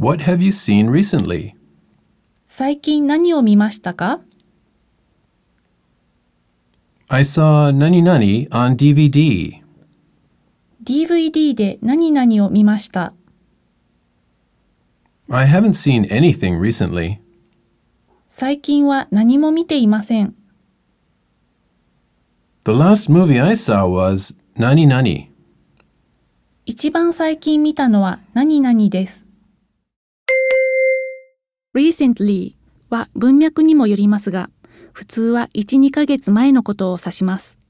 What have you seen recently? 最近何を見ましたか？ I saw Nani Nani on DVD. DVD で何々を見ました。 I haven't seen anything recently. 最近は何も見ていません。 The last movie I saw was Nani Nani. 一番最近見たのは何々です。recently は文脈にもよりますが、普通は1、2ヶ月前のことを指します。